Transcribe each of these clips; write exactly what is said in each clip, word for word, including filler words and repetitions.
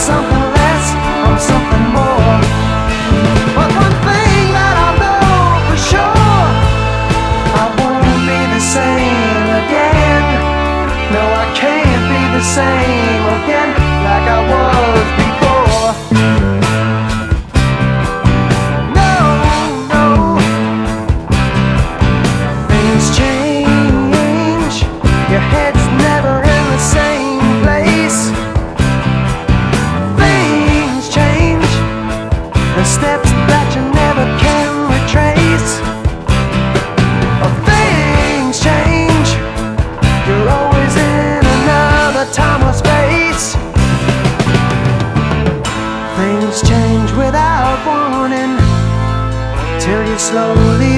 something less, I'm something more. But one thing that I know for sure, I won't be the same again. No, I can't be the same again like I was before. No, no, things change. Your head's never in the same place. Things change, the steps that you never can retrace. Oh, things change, you're always in another time or space. Things change without warning, till you slowly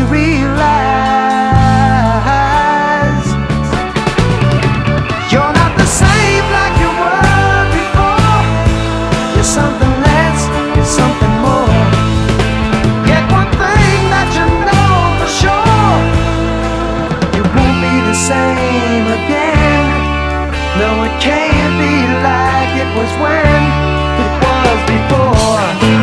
realize you're not the same like you were before. You're something less, you're something more. Yet one thing that you know for sure, you won't be the same again. No, it can't be like it was when it was before.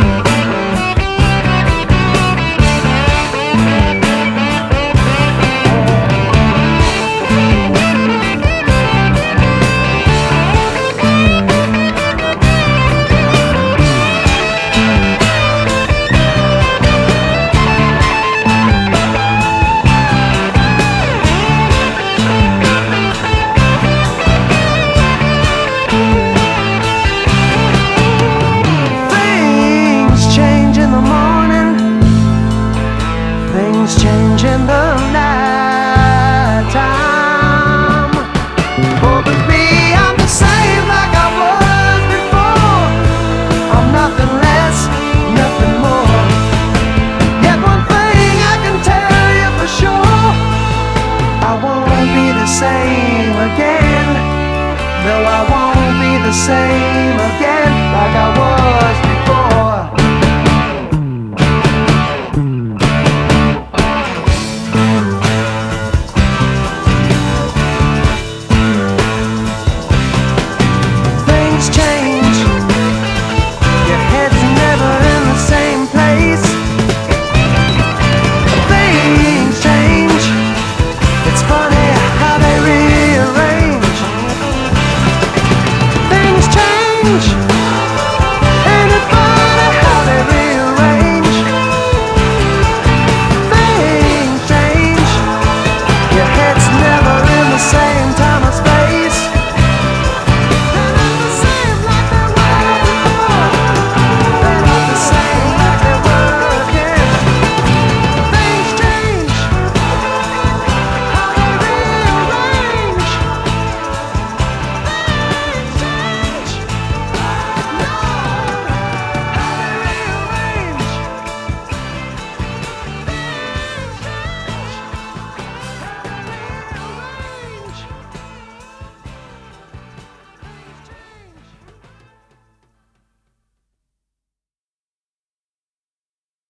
Things change in the night time. Oh, but me, I'm the same like I was before. I'm nothing less, nothing more. Yet one thing I can tell you for sure, I won't be the same again. No, I won't be the same again like I was before. Change.